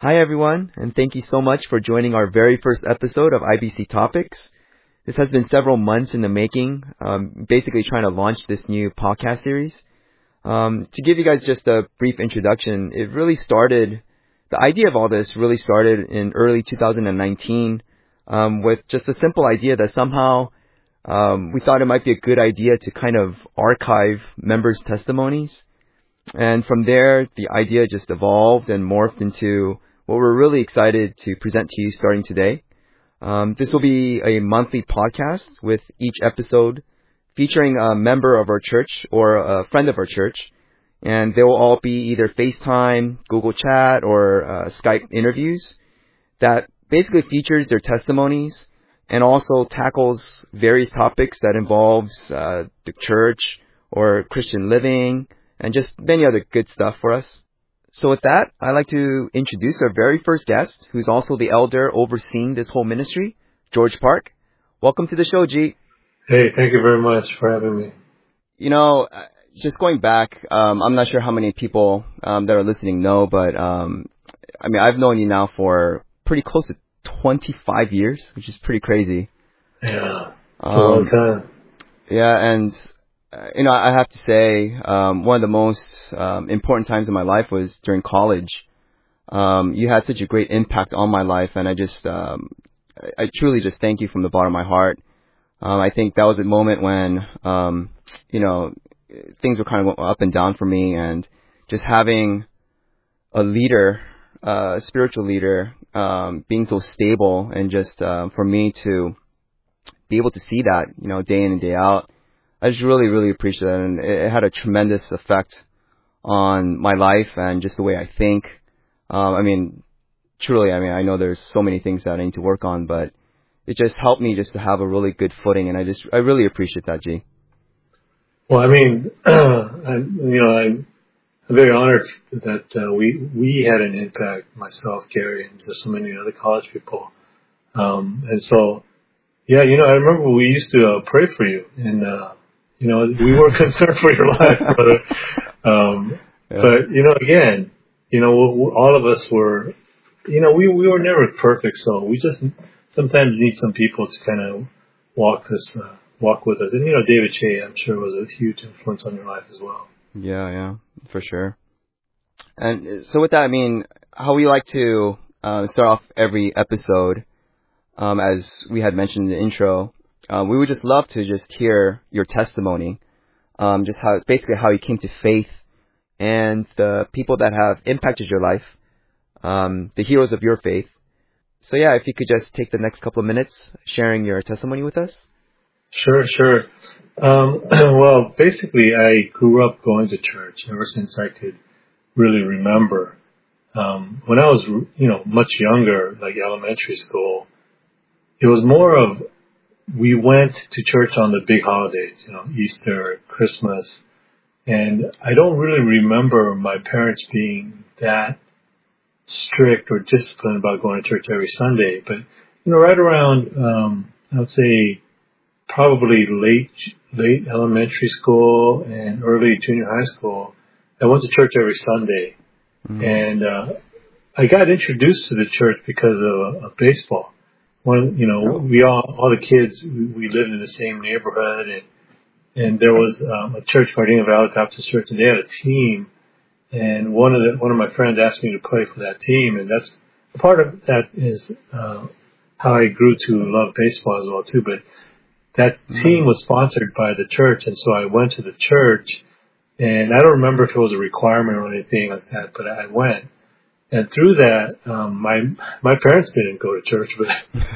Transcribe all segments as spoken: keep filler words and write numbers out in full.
Hi everyone, and thank you so much for joining our very first episode of I B C Topics. This has been several months in the making, um, basically trying to launch this new podcast series. Um, to give you guys just a brief introduction, it really started, the idea of all this really started in early two thousand nineteen um, with just a simple idea that somehow um, we thought it might be a good idea to kind of archive members' testimonies. And from there, the idea just evolved and morphed into what we're really excited to present to you starting today. Um, this will be a monthly podcast with each episode featuring a member of our church or a friend of our church. And they will all be either FaceTime, Google Chat, or uh, Skype interviews that basically features their testimonies and also tackles various topics that involves uh, the church or Christian living and just many other good stuff for us. So with that, I'd like to introduce our very first guest, who's also the elder overseeing this whole ministry, George Park. Welcome to the show, G. Hey, thank you very much for having me. You know, just going back, um, I'm not sure how many people um, that are listening know, but um, I mean, I've known you now for pretty close to twenty-five years, which is pretty crazy. Yeah, it's um, a long time. Yeah, and uh, you know, I have to say, um, one of the most um, important times in my life was during college. Um, you had such a great impact on my life, and I just, um, I, I truly just thank you from the bottom of my heart. Um, I think that was a moment when, um, you know, things were kind of up and down for me, and just having a leader, uh, a spiritual leader, um, being so stable, and just uh, for me to be able to see that, you know, day in and day out, I just really, really appreciate it, and it, it had a tremendous effect on my life and just the way I think. Um, I mean, truly, I mean, I know there's so many things that I need to work on, but it just helped me just to have a really good footing, and I just, I really appreciate that, G. Well, I mean, I, you know, I'm, I'm very honored that uh, we we had an impact, myself, Gary, and just so many other college people. Um, and so, yeah, you know, I remember we used to uh, pray for you, and uh, you know, we were concerned for your life, brother. Um, yeah. But you know, again, you know, all of us were, you know, we we were never perfect, so we just sometimes need some people to kind of walk us, uh, walk with us. And, you know, David Che, I'm sure, was a huge influence on your life as well. Yeah, yeah, for sure. And so with that, I mean, how we like to uh, start off every episode, um, as we had mentioned in the intro, uh, we would just love to just hear your testimony, um, just how, basically how you came to faith and the people that have impacted your life, um, the heroes of your faith. So yeah, if you could just take the next couple of minutes sharing your testimony with us. Sure, sure. Um, well, basically, I grew up going to church ever since I could really remember. Um, when I was, you know, much younger, like elementary school, it was more of, we went to church on the big holidays, you know, Easter, Christmas. And I don't really remember my parents being that strict or disciplined about going to church every Sunday. But, you know, right around, um, I would say probably late, late elementary school and early junior high school, I went to church every Sunday. Mm-hmm. And, uh, I got introduced to the church because of, of baseball. When, you know, we all, all the kids, we, we lived in the same neighborhood, and, and there was, um, a church, Gardena Valley Baptist Church, and they had a team. And one of the, one of my friends asked me to play for that team, and that's part of that is, uh, how I grew to love baseball as well too. But that team was sponsored by the church, and so I went to the church, and I don't remember if it was a requirement or anything like that, but I went. And through that, um, my, my parents didn't go to church, but,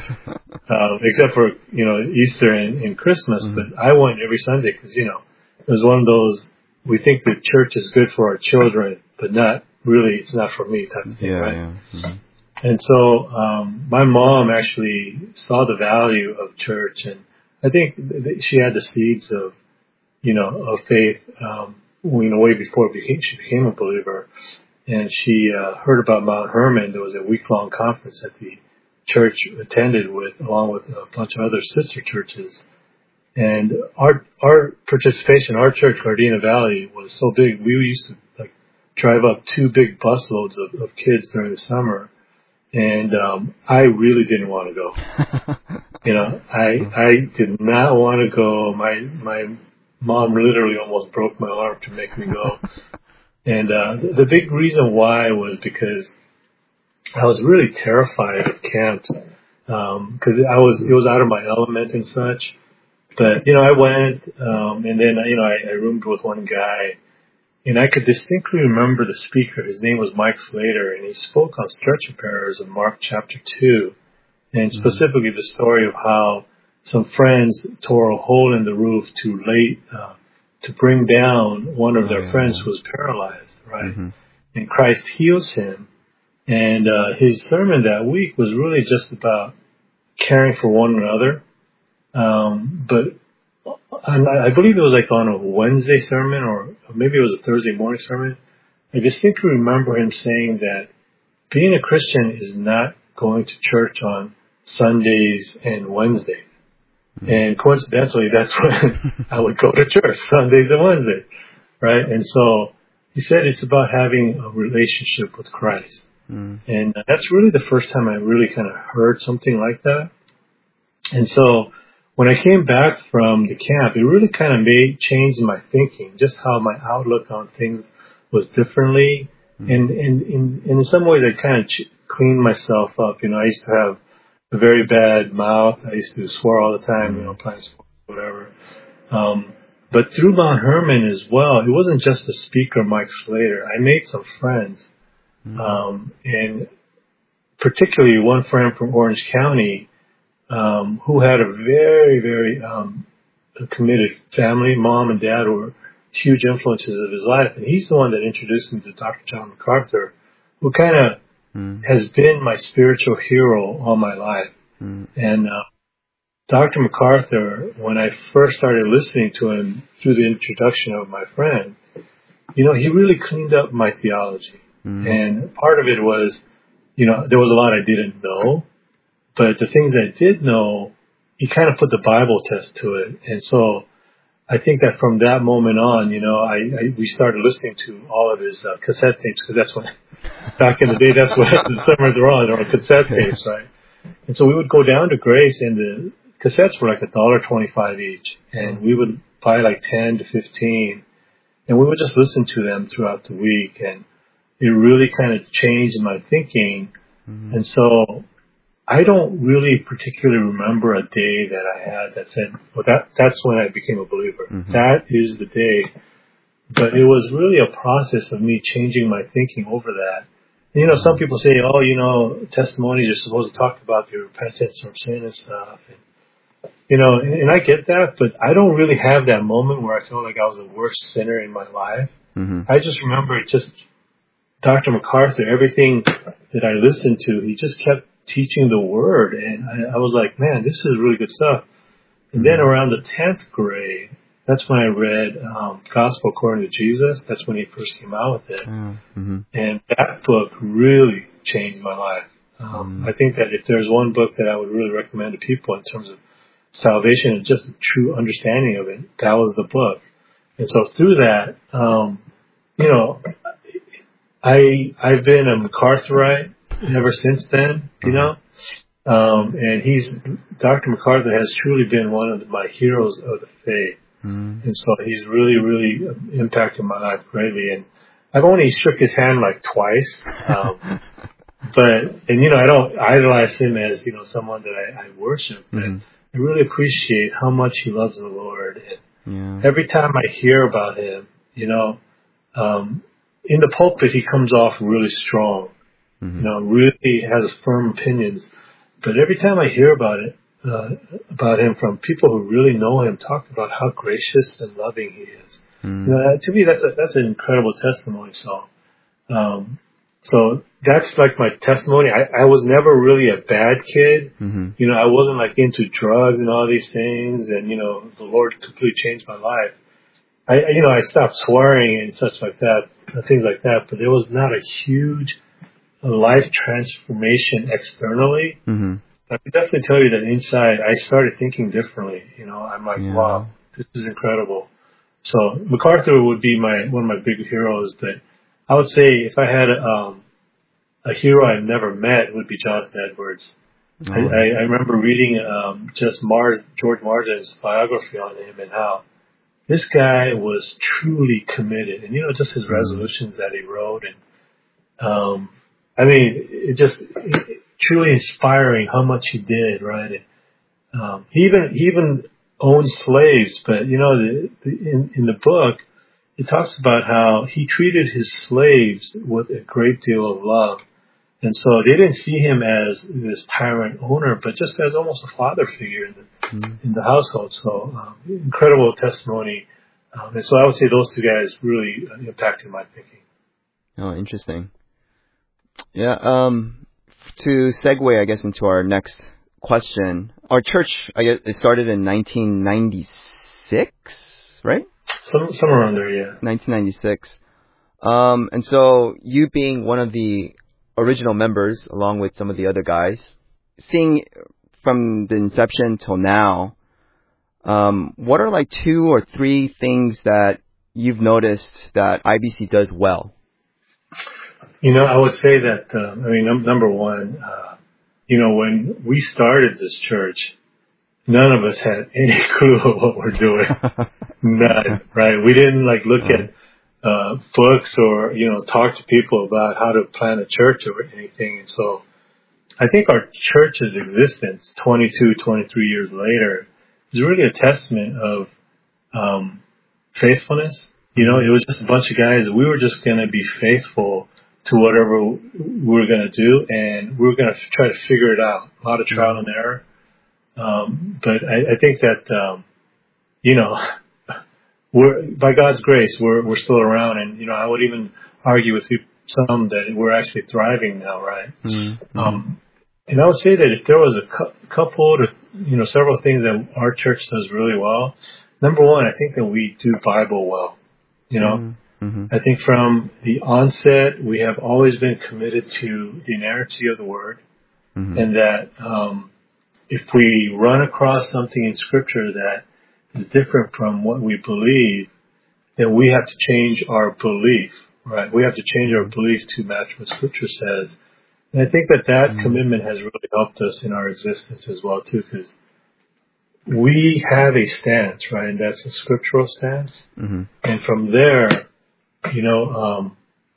um, except for, you know, Easter and, and Christmas, mm-hmm. But I went every Sunday because, you know, it was one of those, we think the church is good for our children, but not really, it's not for me type of thing, yeah, right? Yeah. Mm-hmm. And so, um, my mom actually saw the value of church, and I think th- she had the seeds of, you know, of faith, um, you know, way before became, she became a believer. And she, uh, heard about Mount Hermon. There was a week-long conference that the church attended with, along with a bunch of other sister churches. And our, our participation, our church, Gardena Valley, was so big. We used to, like, drive up two big busloads of, of kids during the summer and um, I really didn't want to go. You know, I I did not want to go. My my mom literally almost broke my arm to make me go. And uh, the big reason why was because I was really terrified of camps because um, I was it was out of my element and such. But you know, I went, um, and then you know, I, I roomed with one guy, and I could distinctly remember the speaker. His name was Mike Slater, and he spoke on stretcher bearers in Mark chapter two, and specifically the story of how some friends tore a hole in the roof to lay uh, to bring down one of their oh, yeah, friends yeah. who was paralyzed, right? Mm-hmm. And Christ heals him. And uh, his sermon that week was really just about caring for one another. Um, but and I believe it was like on a Wednesday sermon, or maybe it was a Thursday morning sermon. I distinctly remember him saying that being a Christian is not going to church on Sundays and Wednesdays. Mm-hmm. And coincidentally, that's when I would go to church, Sundays and Wednesdays, right? And so he said it's about having a relationship with Christ. Mm. And that's really the first time I really kind of heard something like that. And so when I came back from the camp, it really kind of made change in my thinking, just how my outlook on things was differently. Mm. And, and, and, and in some ways, I kind of ch- cleaned myself up. You know, I used to have a very bad mouth. I used to swear all the time, mm. you know, playing sports, whatever. Um, but through Mount Hermon as well, it wasn't just the speaker, Mike Slater. I made some friends. Um, and particularly one friend from Orange County, um, who had a very, very, um, committed family. Mom and dad were huge influences of his life. And he's the one that introduced me to Doctor John MacArthur, who kind of mm. has been my spiritual hero all my life. Mm. And, uh, Doctor MacArthur, when I first started listening to him through the introduction of my friend, you know, he really cleaned up my theology. Mm-hmm. And part of it was, you know, there was a lot I didn't know, but the things I did know, he kind of put the Bible test to it. And so I think that from that moment on, you know, I, I we started listening to all of his uh, cassette tapes, because that's when, back in the day, that's what the sermons were on, on cassette tapes, right? And so we would go down to Grace, and the cassettes were like a dollar twenty-five each, and we would buy like ten to fifteen, and we would just listen to them throughout the week, and it really kind of changed my thinking. Mm-hmm. And so I don't really particularly remember a day that I had that said, well, that, that's when I became a believer. Mm-hmm. That is the day. But it was really a process of me changing my thinking over that. And, you know, some people say, oh, you know, testimonies are supposed to talk about your repentance from sin and stuff. And, you know, and, and I get that, but I don't really have that moment where I felt like I was the worst sinner in my life. Mm-hmm. I just remember it just, Doctor MacArthur, everything that I listened to, he just kept teaching the word. And I, I was like, man, this is really good stuff. And then around the tenth grade, that's when I read um, Gospel According to Jesus. That's when he first came out with it. Mm-hmm. And that book really changed my life. Um, mm-hmm. I think that if there's one book that I would really recommend to people in terms of salvation and just a true understanding of it, that was the book. And so through that, um, you know, I, I've been a MacArthurite ever since then, you know, um, and he's, Doctor MacArthur has truly been one of my heroes of the faith. Mm. And so he's really, really impacted my life greatly. And I've only shook his hand like twice. Um, but, and you know, I don't idolize him as, you know, someone that I, I worship, but mm. I really appreciate how much he loves the Lord. And yeah. every time I hear about him, you know, um, in the pulpit, he comes off really strong, mm-hmm. you know, really has firm opinions. But every time I hear about it, uh, about him from people who really know him, talk about how gracious and loving he is. Mm. You know, to me, that's a, that's an incredible testimony. So, um, so that's like my testimony. I, I was never really a bad kid. Mm-hmm. You know, I wasn't like into drugs and all these things. And, you know, the Lord completely changed my life. I, you know, I stopped swearing and such like that, things like that, but there was not a huge life transformation externally. Mm-hmm. I can definitely tell you that inside I started thinking differently. You know, I'm like, yeah. wow, this is incredible. So MacArthur would be my, one of my big heroes, but I would say if I had, um, a hero I've never met would be Jonathan Edwards. Oh. I, I, I remember reading um, just Mars, George Martin's biography on him and how this guy was truly committed. And, you know, just his mm-hmm. resolutions that he wrote. And, um, I mean, it just it, truly inspiring how much he did, right? And, um, he even, he even owned slaves, but, you know, the, the, in, in the book, it talks about how he treated his slaves with a great deal of love. And so they didn't see him as this tyrant owner, but just as almost a father figure in the, mm. in the household. So um, incredible testimony. Um, and so I would say those two guys really uh, impacted my thinking. Oh, interesting. Yeah. Um, to segue, I guess, into our next question, our church, I guess, it started in nineteen ninety-six, right? Some, somewhere around there, yeah. nineteen ninety-six. Um, and so you being one of the original members, along with some of the other guys, seeing from the inception till now, um, what are like two or three things that you've noticed that I B C does well? You know, I would say that, uh, I mean, num- number one, uh, you know, when we started this church, none of us had any clue of what we're doing. None, right? We didn't like look at uh books or, you know, talk to people about how to plant a church or anything. And so I think our church's existence twenty-two, twenty-three years later is really a testament of um faithfulness. You know, it was just a bunch of guys. We were just going to be faithful to whatever we were going to do, and we were going to try to figure it out. A lot of trial and error. Um, but I, I think that, um, you know, we're, by God's grace, we're, we're still around. And, you know, I would even argue with you, some that we're actually thriving now, right? Mm-hmm. Um, and I would say that if there was a cu- couple to, you know, several things that our church does really well. Number one, I think that we do Bible well, you know. Mm-hmm. I think from the onset, we have always been committed to the inerrancy of the Word, mm-hmm. and that, um, if we run across something in Scripture that is different from what we believe, then we have to change our belief, right? We have to change our belief to match what Scripture says. And I think that that mm-hmm. commitment has really helped us in our existence as well, too, because we have a stance, right? And that's a scriptural stance. Mm-hmm. And from there, you know, um,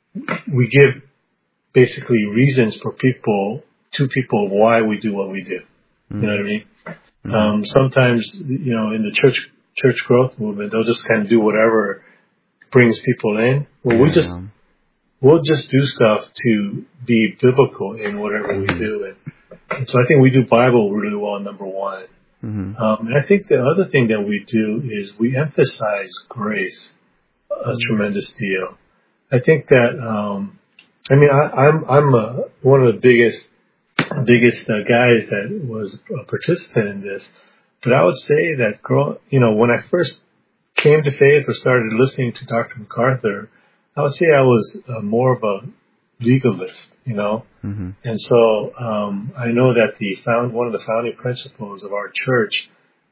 we give basically reasons for people, to people, why we do what we do. You know what I mean? Mm-hmm. Um, sometimes, you know, in the church, church growth movement, they'll just kind of do whatever brings people in. Well, we just, we'll just do stuff to be biblical in whatever mm-hmm. we do. And, and so I think we do Bible really well, number one. Mm-hmm. Um, and I think the other thing that we do is we emphasize grace a mm-hmm. tremendous deal. I think that, um, I mean, I, I'm, I'm uh, one of the biggest biggest uh, guys that was a participant in this. But I would say that, girl, you know, when I first came to faith or started listening to Doctor MacArthur, I would say I was uh, more of a legalist, you know. Mm-hmm. And so um, I know that the found one of the founding principles of our church,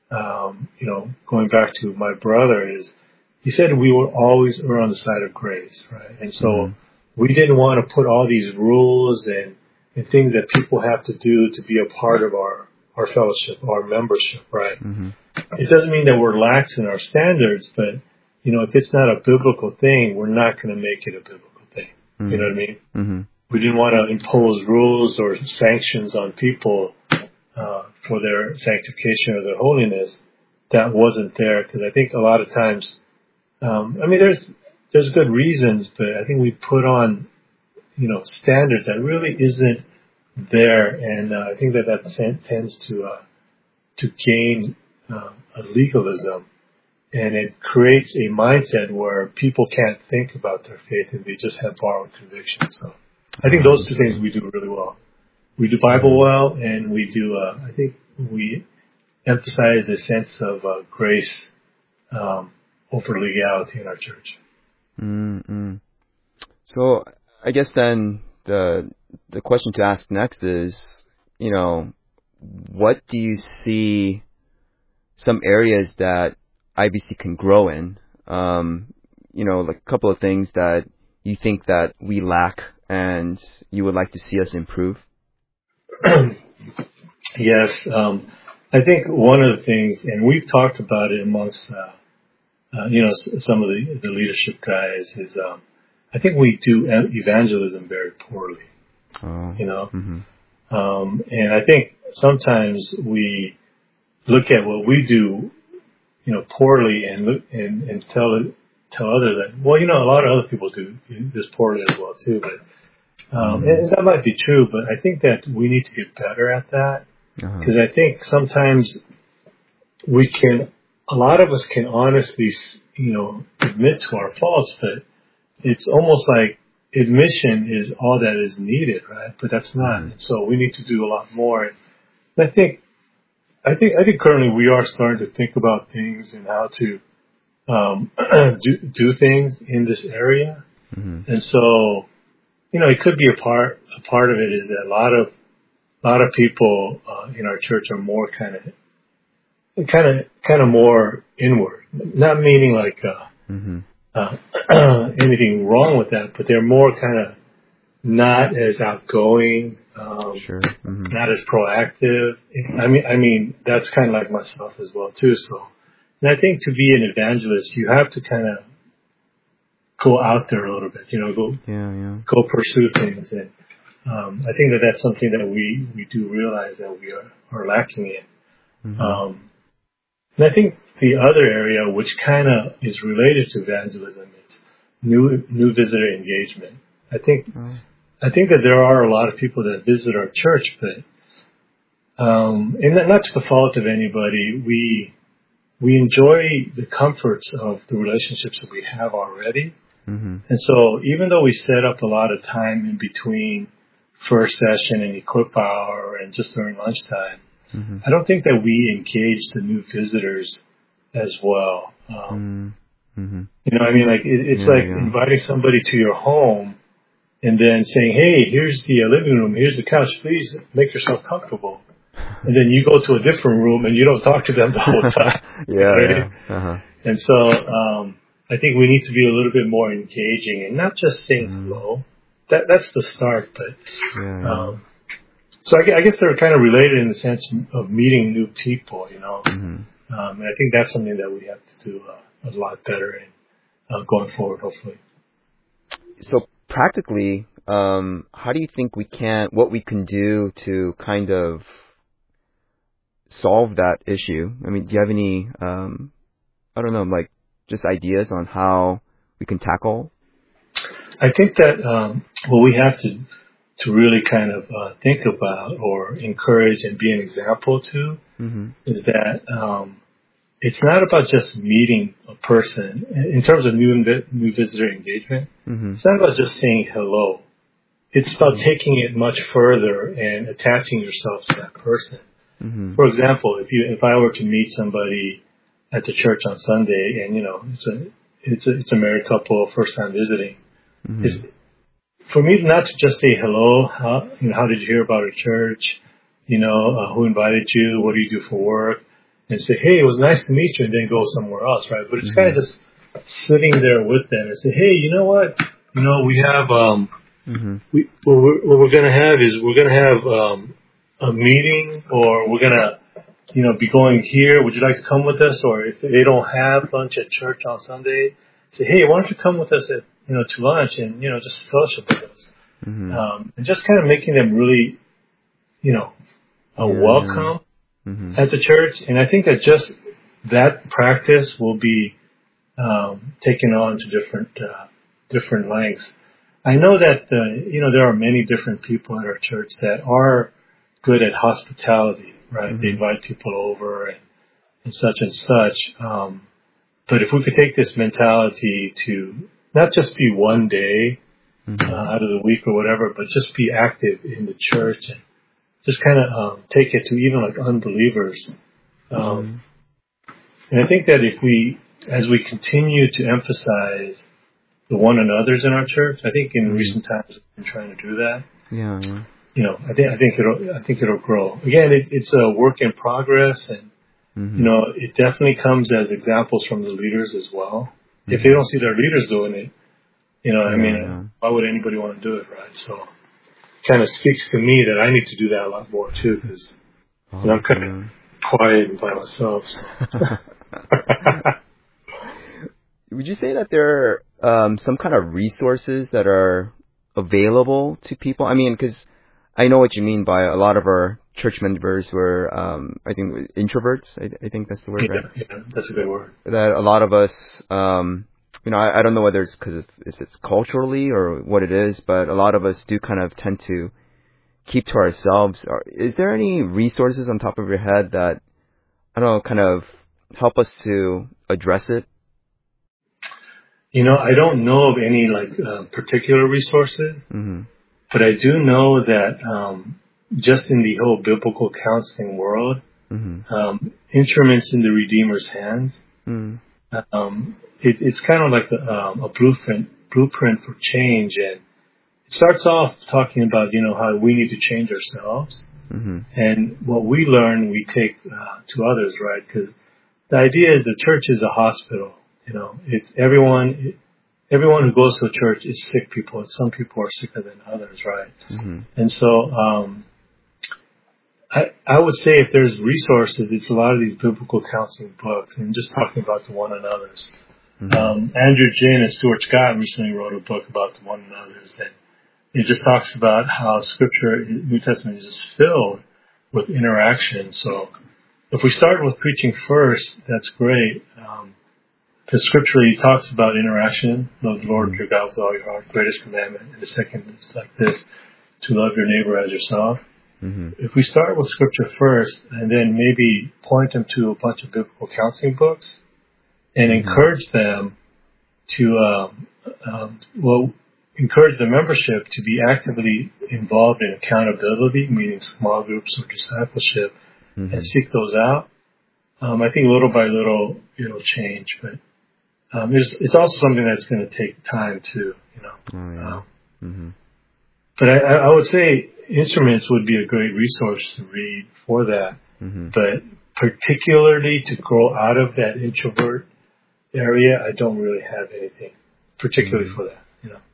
um, you know, going back to my brother, is he said we will always err on the side of grace, right? And so mm-hmm. we didn't want to put all these rules and and things that people have to do to be a part of our, our fellowship, our membership, right? Mm-hmm. It doesn't mean that we're lax in our standards, but, you know, if it's not a biblical thing, we're not going to make it a biblical thing. Mm-hmm. You know what I mean? Mm-hmm. We didn't want to impose rules or sanctions on people uh, for their sanctification or their holiness that wasn't there, because I think a lot of times, um, I mean, there's there's good reasons, but I think we put on, you know, standards that really isn't there, and uh, I think that that tends to uh, to gain uh, a legalism, and it creates a mindset where people can't think about their faith and they just have borrowed conviction. So I think those two things we do really well. We do Bible well, and we do. Uh, I think we emphasize a sense of uh, grace um, over legality in our church. Mm-hmm. So I guess then the the question to ask next is, you know, what do you see some areas that I B C can grow in? Um, you know, like a couple of things that you think that we lack and you would like to see us improve? Yes, um, I think one of the things, and we've talked about it amongst, uh, uh, you know, s- some of the, the leadership guys, is um, I think we do e- evangelism very poorly. Oh. You know, Mm-hmm. um, and I think sometimes we look at what we do, you know, poorly, and look and, and tell tell others that, well, you know, a lot of other people do this poorly as well too. But um, Mm-hmm. and that might be true, but I think that we need to get better at that. Because Uh-huh. I think sometimes we can, a lot of us can honestly, you know, admit to our faults, but it's almost like admission is all that is needed, right? But that's not. Mm-hmm. And so we need to do a lot more. And I think, I think, I think currently we are starting to think about things and how to um, do do things in this area. Mm-hmm. And so, you know, it could be a part. A part of it is that a lot of a lot of people uh, in our church are more kind of kind of kind of more inward, not meaning like uh, Mm-hmm. uh, anything wrong with that, but they're more kind of not as outgoing, um, Sure. Mm-hmm. not as proactive. I mean, I mean that's kind of like myself as well too. So, and I think to be an evangelist, you have to kind of go out there a little bit, you know, go Yeah, yeah. go pursue things, and um, I think that that's something that we we do realize that we are are lacking in. Mm-hmm. Um, And I think the other area, which kind of is related to evangelism, is new new visitor engagement. I think Oh. I think that there are a lot of people that visit our church, but um, and not to the fault of anybody, we we enjoy the comforts of the relationships that we have already. Mm-hmm. And so, even though we set up a lot of time in between first session and equip hour and just during lunchtime, Mm-hmm. I don't think that we engage the new visitors as well. Um, Mm-hmm. you know, I mean, like it, it's Yeah, like yeah. inviting somebody to your home and then saying, "Hey, here's the uh, living room. Here's the couch. Please make yourself comfortable." And then you go to a different room and you don't talk to them the whole time. Yeah, right? yeah. Uh-huh. And so um, I think we need to be a little bit more engaging and not just saying Mm. hello. That that's the start, but. Yeah, yeah. Um, So I gue- I guess they're kind of related in the sense of meeting new people, you know. Mm-hmm. Um, and I think that's something that we have to do uh, a lot better in uh, going forward, hopefully. So practically, um, how do you think we can, what we can do to kind of solve that issue? I mean, do you have any, um, I don't know, like just ideas on how we can tackle? I think that um, what we have to to really kind of uh, think about or encourage and be an example to Mm-hmm. is that um, it's not about just meeting a person in terms of new invi- new visitor engagement. Mm-hmm. It's not about just saying hello. It's about taking it much further and attaching yourself to that person. Mm-hmm. For example, if you if I were to meet somebody at the church on Sunday, and you know it's a it's a it's a married couple, first time visiting, Mm-hmm. is for me not to just say hello, how you know how did you hear about our church, you know uh, who invited you, what do you do for work, and say, hey, it was nice to meet you, and then go somewhere else, right? But it's Mm-hmm. kind of just sitting there with them and say, hey, you know what, you know we have um Mm-hmm. we what we're, what we're gonna have is we're gonna have um a meeting, or we're gonna you know be going here. Would you like to come with us? Or if they don't have lunch at church on Sunday, say, hey, why don't you come with us at you know to lunch and you know just fellowship with us. Mm-hmm. Um, and just kind of making them really, you know, a Yeah, welcome yeah. Mm-hmm. at the church. And I think that just that practice will be um, taken on to different uh, different lengths. I know that uh, you know there are many different people at our church that are good at hospitality, right? Mm-hmm. They invite people over and, and such and such. Um, but if we could take this mentality to not just be one day Mm-hmm. uh, out of the week or whatever, but just be active in the church and just kind of um, take it to even like unbelievers. Um, Mm-hmm. and I think that if we, as we continue to emphasize the one another's in our church, I think in Mm-hmm. recent times we've been trying to do that. Yeah, yeah. You know, I think I think it'll I think it'll grow. Again, it, it's a work in progress, and Mm-hmm. you know, it definitely comes as examples from the leaders as well. Mm-hmm. If they don't see their leaders doing it, You know, I mean, yeah. why would anybody want to do it, right? So it kind of speaks to me that I need to do that a lot more too, because Oh, you know, I'm kind yeah. of quiet and by myself. So. Would you say that there are um, some kind of resources that are available to people? I mean, because I know what you mean by a lot of our church members were, um, I think, introverts. I, I think that's the word, Yeah, right? yeah, that's a good word. That a lot of us, um, you know, I, I don't know whether it's because if it's culturally or what it is, but a lot of us do kind of tend to keep to ourselves. Are, is there any resources on top of your head that, I don't know, kind of help us to address it? You know, I don't know of any like uh, particular resources, Mm-hmm. but I do know that um, just in the whole biblical counseling world, Mm-hmm. um, instruments in the Redeemer's hands, Mm-hmm. um, it, it's kind of like a, um, a blueprint blueprint for change, and it starts off talking about you know how we need to change ourselves, Mm-hmm. and what we learn we take uh, to others, right? Because the idea is the church is a hospital. You know, it's everyone. Everyone who goes to a church is sick people, and some people are sicker than others, right? Mm-hmm. And so, um, I I would say if there's resources, it's a lot of these biblical counseling books, and just talking about the one another's. Mm-hmm. Um, Andrew Jin and Stuart Scott recently wrote a book about the one another's, and it just talks about how Scripture, New Testament, is just filled with interaction. So, if we start with preaching first, that's great. Um, Because scripturally he talks about interaction, love the Lord Mm-hmm. your God with all your heart, greatest commandment. And the second is like this, to love your neighbor as yourself. Mm-hmm. If we start with scripture first and then maybe point them to a bunch of biblical counseling books and Mm-hmm. encourage them to, um, um, well, encourage the membership to be actively involved in accountability, meaning small groups or discipleship, Mm-hmm. and seek those out. Um, I think little by little it'll change, but Um, it's, it's also something that's going to take time too, you know. Oh, yeah. Um, Mm-hmm. but I, I would say instruments would be a great resource to read for that. Mm-hmm. But particularly to grow out of that introvert area, I don't really have anything particularly Mm-hmm. for that, you know.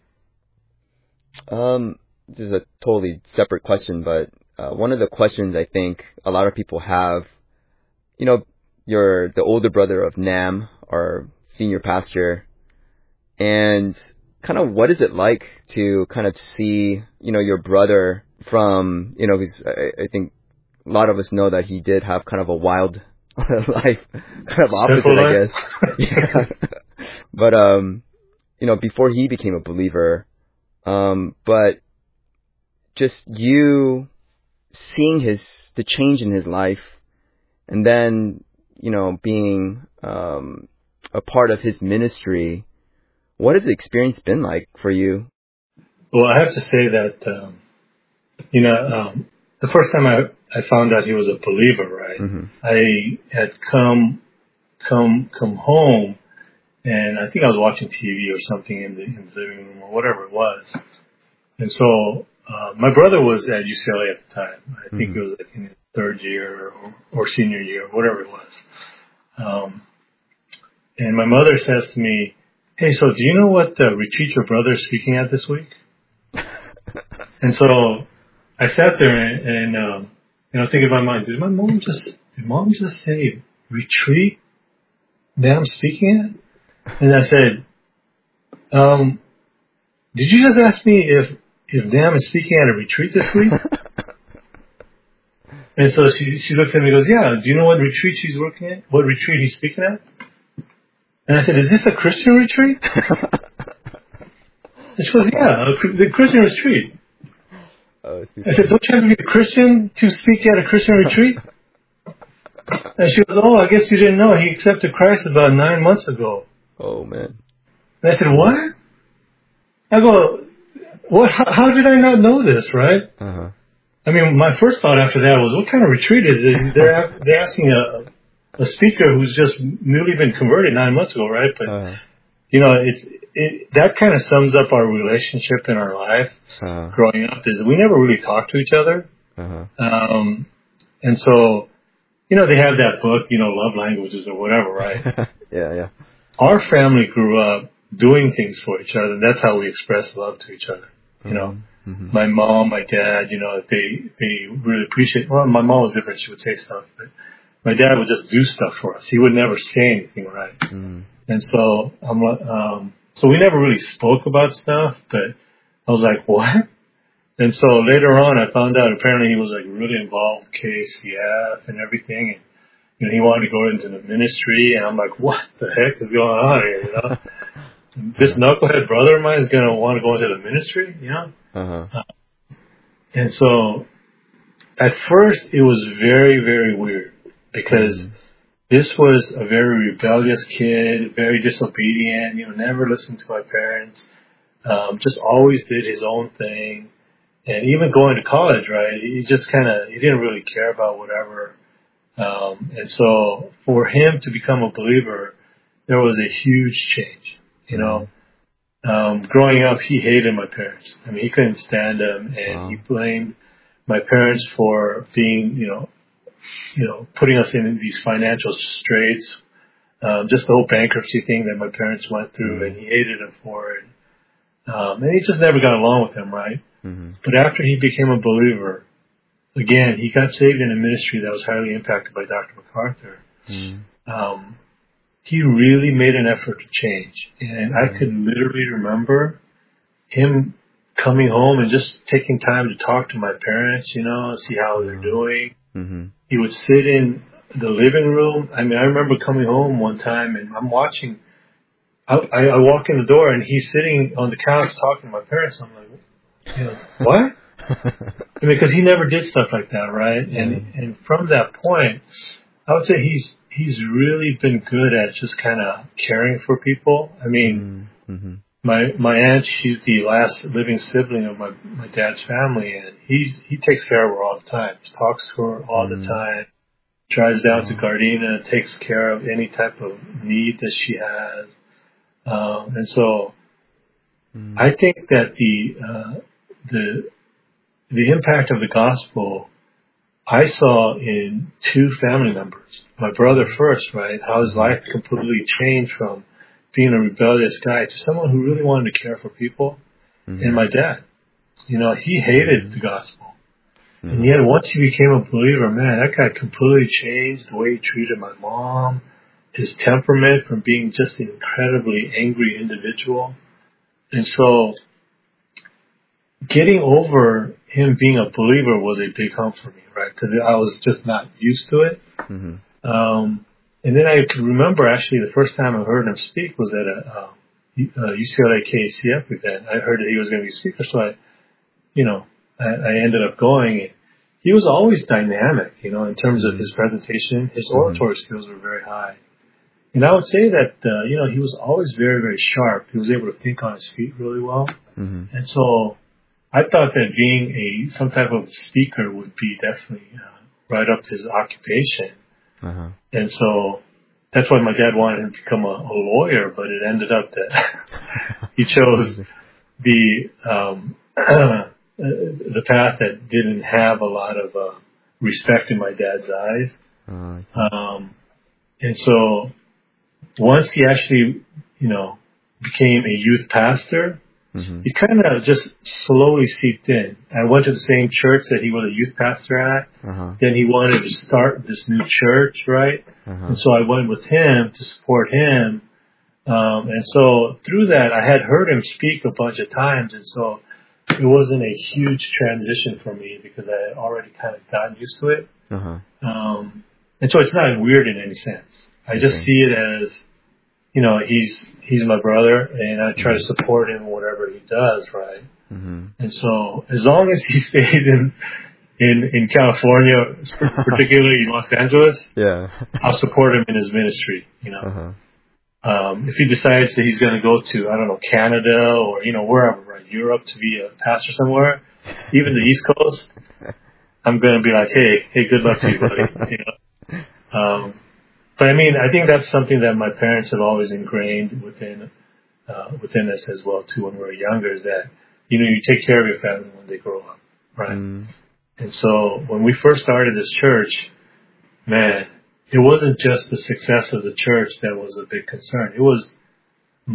Um, this is a totally separate question, but uh, one of the questions I think a lot of people have, you know, you're the older brother of Nam, our senior pastor, and kind of what is it like to kind of see, you know, your brother from, you know, because I, I think a lot of us know that he did have kind of a wild life, kind of opposite, Simple I life. guess. Yeah. But, um, you know, before he became a believer, um, but just you seeing his, the change in his life, and then, you know, being, um, a part of his ministry, what has the experience been like for you? Well, I have to say that, um, you know, um, the first time I, I found out he was a believer, right, Mm-hmm. I had come, come, come home, and I think I was watching T V or something in the, in the living room or whatever it was. And so, uh, my brother was at U C L A at the time. I think Mm-hmm. it was like in his third year or, or senior year, whatever it was. Um, and my mother says to me, "Hey, so do you know what uh, retreat your brother is speaking at this week?" And so I sat there and, and um, you know, thinking in my mind, did my mom just, did mom just say retreat that I'm speaking at? And I said, um, did you just ask me if, if Nam is speaking at a retreat this week? And so she, she looks at me and goes, yeah, do you know what retreat she's working at? What retreat he's speaking at? And I said, is this a Christian retreat? And she goes, yeah, a, the Christian retreat. Oh, I said, don't you have to be a Christian to speak at a Christian retreat? And she goes, oh, I guess you didn't know. He accepted Christ about nine months ago. Oh, man. And I said, what? I go, what? How, how did I not know this, right? Uh-huh. I mean, my first thought after that was, what kind of retreat is it? They're, they're asking a, a speaker who's just newly been converted nine months ago, right? But, Uh-huh. you know, it's, it, that kind of sums up our relationship in our life Uh-huh. growing up is we never really talked to each other. Uh-huh. Um, and so, you know, they have that book, you know, Love Languages or whatever, right? Yeah, yeah. Our family grew up doing things for each other. And that's how we express love to each other. You know, mm-hmm. my mom, my dad, you know, they, they really appreciate, well, my mom was different. She would say stuff, but my dad would just do stuff for us. He would never say anything, right? Mm. And so, I'm, um, so we never really spoke about stuff, but I was like, what? And so later on, I found out apparently he was like really involved with K C F and everything. And, you know, he wanted to go into the ministry. And I'm like, what the heck is going on here? You know, this knucklehead brother of mine is going to want to go into the ministry, you know? Uh-huh. Uh, and so at first it was very, very weird because mm. this was a very rebellious kid, very disobedient, you know, never listened to my parents, um, just always did his own thing. And even going to college, right, he just kind of, he didn't really care about whatever. Um, and so for him to become a believer, there was a huge change, you know. Um, growing up, he hated my parents. I mean, he couldn't stand them, and wow. he blamed my parents for being, you know, you know, putting us in these financial straits. Um, just the whole bankruptcy thing that my parents went through, mm-hmm. and he hated them for it. Um, and he just never got along with them, right? Mm-hmm. But after he became a believer, again, he got saved in a ministry that was highly impacted by Doctor MacArthur. Mm-hmm. Um, he really made an effort to change. And mm-hmm. I could literally remember him coming home and just taking time to talk to my parents, you know, see how mm-hmm. they're doing. Mm-hmm. He would sit in the living room. I mean, I remember coming home one time and I'm watching, I, I, I walk in the door and he's sitting on the couch talking to my parents. I'm like, you know, what? I mean, because he never did stuff like that, right? Mm-hmm. And and from that point, I would say he's he's really been good at just kind of caring for people. I mean, mm-hmm. my my aunt, she's the last living sibling of my my dad's family, and he's he takes care of her all the time. He talks to her all mm-hmm. the time. Drives down mm-hmm. to Gardena, takes care of any type of need that she has, um, and so mm-hmm. I think that the uh, the the impact of the gospel I saw in two family members. My brother first, right? How his life completely changed from being a rebellious guy to someone who really wanted to care for people. Mm-hmm. And my dad, you know, he hated mm-hmm. the gospel. Mm-hmm. And yet once he became a believer, man, that guy completely changed the way he treated my mom, his temperament from being just an incredibly angry individual. And so getting over him being a believer was a big hump for me, right? Because I was just not used to it. Mm-hmm. Um, and then I could remember actually the first time I heard him speak was at a, uh, a U C L A K C F event. I heard that he was going to be a speaker, so I, you know, I, I ended up going. And he was always dynamic, you know, in terms of his presentation. His oratory mm-hmm. skills were very high. And I would say that, uh, you know, he was always very, very sharp. He was able to think on his feet really well. Mm-hmm. And so I thought that being a some type of speaker would be definitely uh, right up his occupation. Uh-huh. And so that's why my dad wanted him to become a, a lawyer, but it ended up that he chose the um, the path that didn't have a lot of uh, respect in my dad's eyes. Uh-huh. Um, and so once he actually, you know, became a youth pastor, mm-hmm. he kind of just slowly seeped in. I went to the same church that he was a youth pastor at. Uh-huh. Then he wanted to start this new church, right? Uh-huh. And so I went with him to support him. Um, and so through that, I had heard him speak a bunch of times. And so it wasn't a huge transition for me because I had already kind of gotten used to it. Uh-huh. Um, and so it's not weird in any sense. I just okay. see it as, you know, he's he's my brother, and I try mm-hmm. to support him in whatever he does, right? Mm-hmm. And so as long as he stayed in in in California, particularly in Los Angeles, yeah, I'll support him in his ministry. You know, uh-huh. um, if he decides that he's going to go to I don't know Canada or you know wherever, right, Europe to be a pastor somewhere, even the East Coast, I'm going to be like, hey, hey, good luck to you, buddy. You know. Um, But I mean, I think that's something that my parents have always ingrained within, uh, within us as well too when we were younger is that, you know, you take care of your family when they grow up, right? Mm. And so when we first started this church, man, it wasn't just the success of the church that was a big concern. It was money.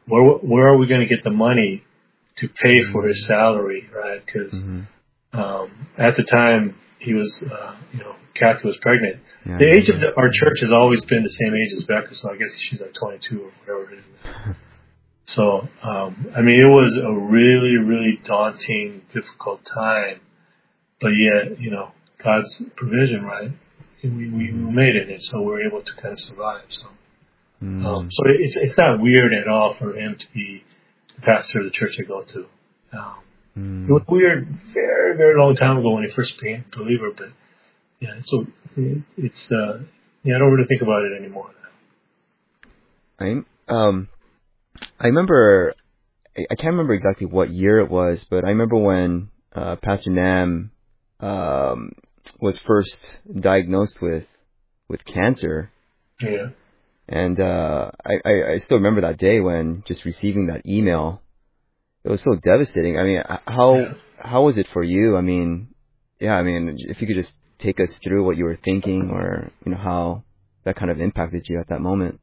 where where are we going to get the money to pay mm-hmm. for his salary, right? Because mm-hmm. um, at the time he was, uh, you know, Kathy was pregnant. Yeah, the age of the, our church has always been the same age as Becca, so I guess she's like twenty-two or whatever it is. So, um, I mean, it was a really, really daunting, difficult time, but yet, you know, God's provision, right? We, we made it, and so we're able to kind of survive. So, mm. um, so it's it's not weird at all for him to be the pastor of the church I go to. Um, mm. It was weird very, very long time ago when he first became a believer, but yeah, so it, it's uh, yeah, I don't really think about it anymore now. I'm um. I remember, I can't remember exactly what year it was, but I remember when uh, Pastor Nam um, was first diagnosed with with cancer. Yeah. And uh, I, I, I still remember that day when just receiving that email. It was so devastating. I mean, how yeah. how was it for you? I mean, yeah, I mean, if you could just take us through what you were thinking, or you know how that kind of impacted you at that moment.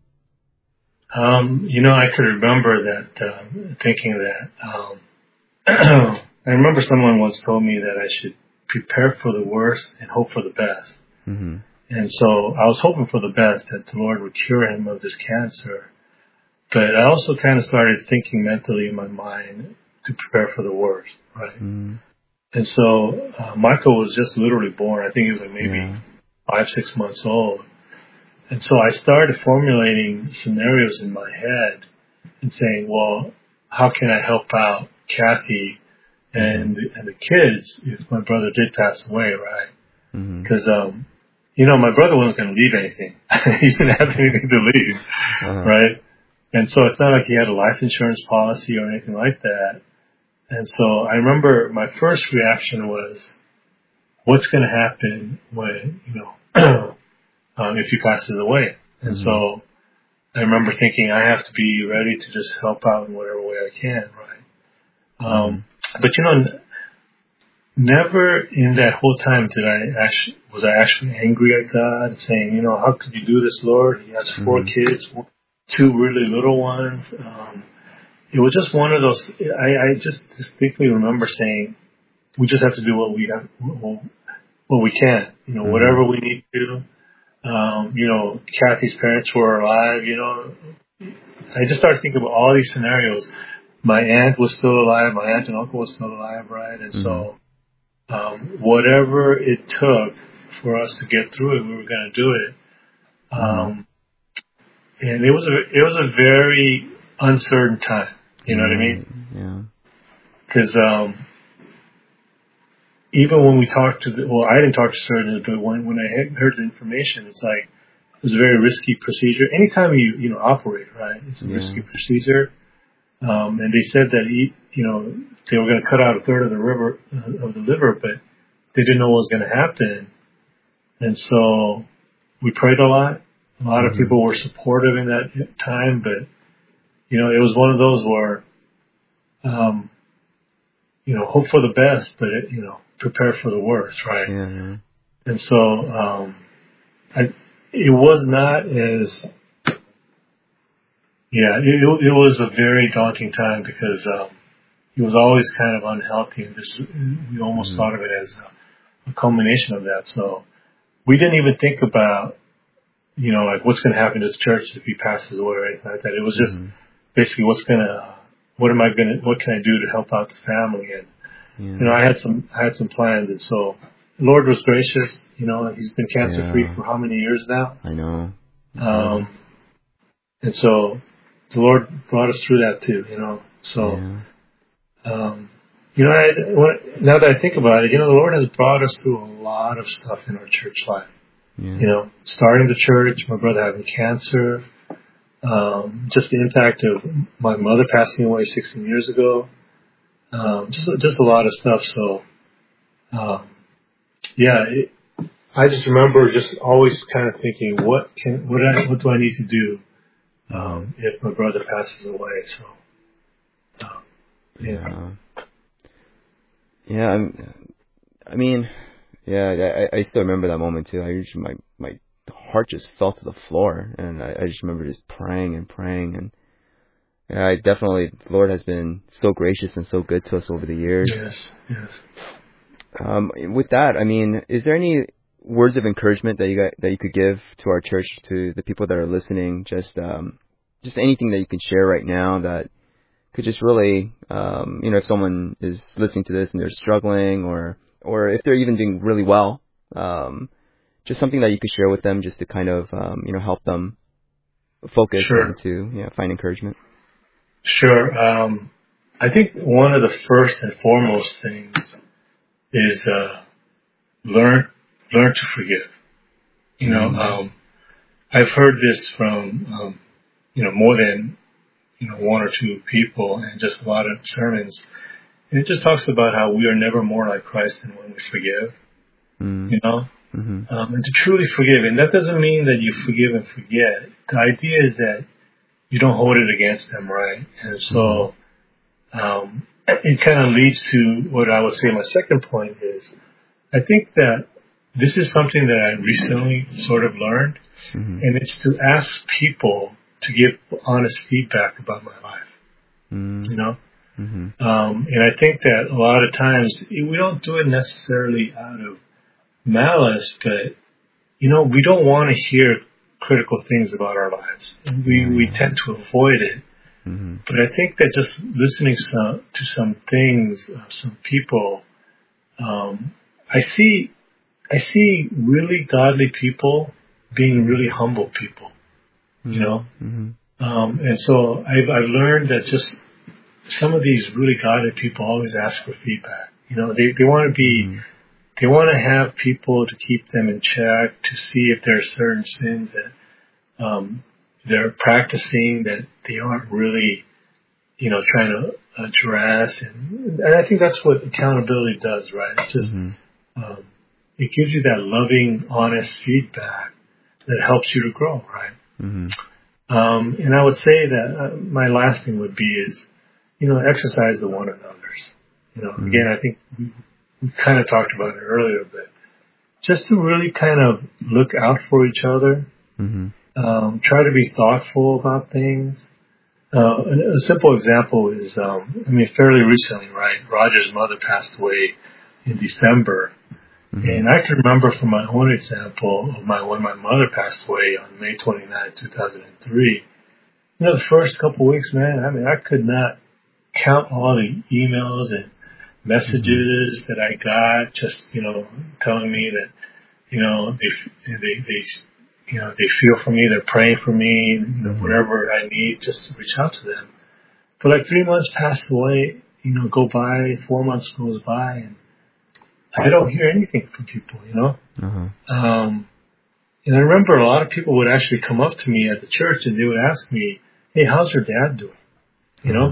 Um, you know, I could remember that, uh, thinking that, um, I remember someone once told me that I should prepare for the worst and hope for the best. Mm-hmm. And so I was hoping for the best, that the Lord would cure him of this cancer. But I also kind of started thinking mentally in my mind to prepare for the worst, right? Mm-hmm. And so, uh, Michael was just literally born. I think he was like maybe yeah. five, six months old. And so I started formulating scenarios in my head and saying, well, how can I help out Kathy and and the kids if my brother did pass away, right? Because, mm-hmm. um, you know, my brother wasn't going to leave anything. He didn't have anything to leave, uh-huh. right? And so it's not like he had a life insurance policy or anything like that. And so I remember my first reaction was, what's going to happen when, you know, Um, if he passes away. And mm-hmm. so I remember thinking I have to be ready to just help out in whatever way I can, right? Um, mm-hmm. But you know, never in that whole time did I actually, was I actually angry at God, saying, you know, how could you do this, Lord? He has four mm-hmm. kids, two really little ones. Um, it was just one of those, I, I just distinctly remember saying, we just have to do what we have, what we can, you know, mm-hmm. whatever we need to do. Um, you know, Kathy's parents were alive, you know. I just started thinking about all these scenarios. My aunt was still alive. My aunt and uncle was still alive, right? And mm-hmm. so, um, whatever it took for us to get through it, we were going to do it. Um, mm-hmm. and it was a, it was a very uncertain time. You know mm-hmm. what I mean? Yeah. Cause, um, even when we talked to the, well, I didn't talk to surgeons, but when, when I had heard the information, it's like, it was a very risky procedure. Anytime you, you know, operate, right? It's a yeah. risky procedure. Um, and they said that, he, you know, they were going to cut out a third of the liver, uh, of the liver, but they didn't know what was going to happen. And so we prayed a lot. A lot mm-hmm. of people were supportive in that time, but, you know, it was one of those where, um, you know, hope for the best, but, it, you know, prepare for the worst, right? Yeah. And so, um, I, it was not as, yeah, it, it was a very daunting time because, um, he was always kind of unhealthy, and this, we almost mm-hmm. thought of it as a, a culmination of that. So we didn't even think about, you know, like what's going to happen to the church if he passes away or anything like that. It was just mm-hmm. basically what's going to, what am I going to, what can I do to help out the family? And, yeah. you know, I had some, I had some plans. And so the Lord was gracious, you know, he's been cancer free yeah. for how many years now? I know. Mm-hmm. Um, and so the Lord brought us through that too, you know, so, yeah. um, you know, I, when, now that I think about it, you know, the Lord has brought us through a lot of stuff in our church life, yeah. you know, starting the church, my brother having cancer, Um, just the impact of my mother passing away sixteen years ago. Um, just, just a lot of stuff. So, um, yeah, it, I just remember just always kind of thinking, what can, what, I, what do I need to do, um, if my brother passes away? So, um, yeah. Yeah. Yeah. I'm, I mean, yeah, I, I still remember that moment too. I usually, my, my, the heart just fell to the floor, and I, I just remember just praying and praying, and Yeah, I definitely, the Lord has been so gracious and so good to us over the years. Yes, yes. Um, with that, I mean, is there any words of encouragement that you got, that you could give to our church, to the people that are listening? Just, um, just anything that you can share right now that could just really, um, you know, if someone is listening to this and they're struggling, or, or if they're even doing really well, um, just something that you could share with them, just to kind of, um, you know, help them focus Sure. and to, yeah, find encouragement. Sure. Um, I think one of the first and foremost things is uh, learn learn to forgive. You know, Mm-hmm. um, I've heard this from um, you know more than you know one or two people, and just a lot of sermons. And it just talks about how we are never more like Christ than when we forgive. Mm-hmm. You know, Mm-hmm. um, and to truly forgive, and that doesn't mean that you forgive and forget. The idea is that you don't hold it against them, right? And so um, it kind of leads to what I would say my second point is, I think that this is something that I recently sort of learned, Mm-hmm. and it's to ask people to give honest feedback about my life, Mm-hmm. you know? Mm-hmm. Um, and I think that a lot of times we don't do it necessarily out of malice, but, you know, we don't want to hear critical things about our lives. And we, we tend to avoid it. Mm-hmm. But I think that just listening some, to some things, uh, some people, um, I see, I see really godly people being really humble people, you know? Mm-hmm. Um, and so I've, I've learned that just some of these really godly people always ask for feedback. You know, they, they want to be, Mm-hmm. they want to have people to keep them in check, to see if there are certain sins that, um, they're practicing that they aren't really, you know, trying to address. And, and I think that's what accountability does, right? It just, Mm-hmm. um, it gives you that loving, honest feedback that helps you to grow, right? Mm-hmm. Um, and I would say that uh, my last thing would be is, you know, exercise the one another's. You know, Mm-hmm. again, I think we, we kind of talked about it earlier, but just to really kind of look out for each other, Mm-hmm. um, try to be thoughtful about things. Uh, a simple example is, um, I mean, fairly recently, right? Roger's mother passed away in December. Mm-hmm. And I can remember from my own example of my, when my mother passed away on May twenty-ninth, two thousand three, you know, the first couple of weeks, man, I mean, I could not count all the emails and messages that I got just, you know, telling me that, you know, they, they, they, you know, they feel for me, they're praying for me, you know, whatever I need, just reach out to them. But like three months passed away, you know, go by, four months goes by, and I don't hear anything from people, you know? Uh-huh. Um, and I remember a lot of people would actually come up to me at the church and they would ask me, hey, how's your dad doing? You know? Uh-huh.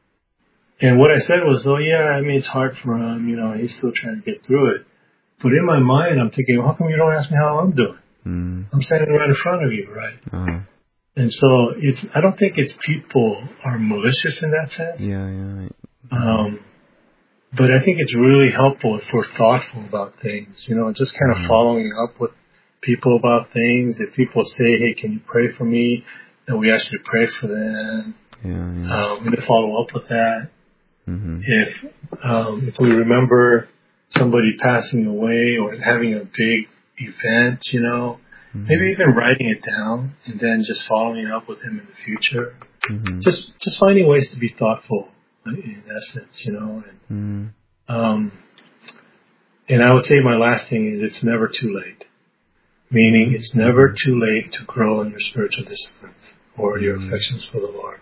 And what I said was, oh yeah, I mean, it's hard for him, you know, he's still trying to get through it. But in my mind, I'm thinking, well, how come you don't ask me how I'm doing? Mm-hmm. I'm standing right in front of you, right? Uh-huh. And so it's, I don't think it's people are malicious in that sense. Yeah, yeah. Um, but I think it's really helpful if we're thoughtful about things, you know, just kind of Mm-hmm. following up with people about things. If people say, hey, can you pray for me? Then we ask you to pray for them. Yeah, yeah. Um, and to follow up with that. Mm-hmm. If, um, if we remember somebody passing away or having a big event, you know, Mm-hmm. maybe even writing it down and then just following up with him in the future. Mm-hmm. Just, just finding ways to be thoughtful in essence, you know, and, Mm-hmm. um, and I would say my last thing is it's never too late. Meaning it's never too late to grow in your spiritual disciplines or your Mm-hmm. affections for the Lord.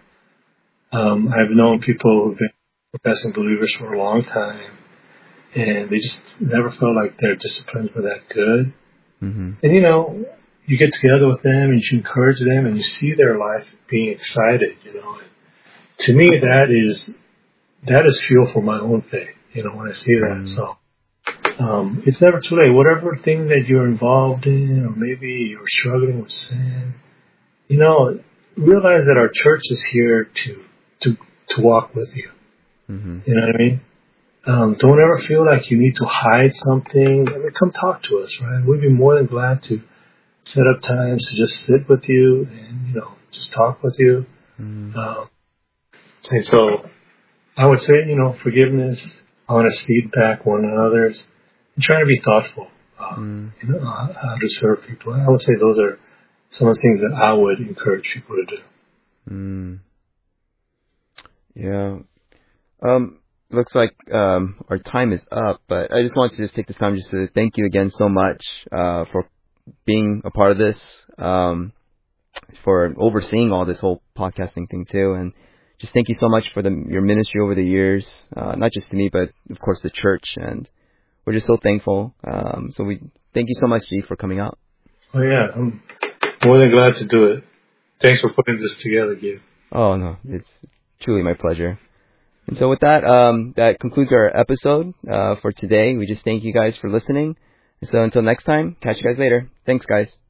Um, I've known people who've been professing believers for a long time and they just never felt like their disciplines were that good. Mm-hmm. And you know, you get together with them and you encourage them and you see their life being excited, you know. And to me, that is, that is fuel for my own faith, you know, when I see that. Mm-hmm. So, um, it's never too late. Whatever thing that you're involved in, or maybe you're struggling with sin, you know, realize that our church is here to, to, to walk with you. Mm-hmm. You know what I mean? Um, don't ever feel like you need to hide something. I mean, come talk to us, right? We'd be more than glad to set up times to just sit with you and, you know, just talk with you. Mm-hmm. Um, And so I would say, you know, forgiveness, honest feedback one another's, and trying to be thoughtful, uh, mm. you know, how to serve people. I would say those are some of the things that I would encourage people to do. Mm. Yeah. Um, looks like um, our time is up, but I just wanted to just take this time just to thank you again so much uh, for being a part of this, um, for overseeing all this whole podcasting thing too, and just thank you so much for the, your ministry over the years, uh, not just to me, but of course the church, and we're just so thankful. Um, so we thank you so much, G, for coming out. Oh yeah, I'm more than glad to do it. Thanks for putting this together, Gabe. Oh no, it's truly my pleasure. And so with that, um, that concludes our episode uh, for today. We just thank you guys for listening. And so until next time, catch you guys later. Thanks, guys.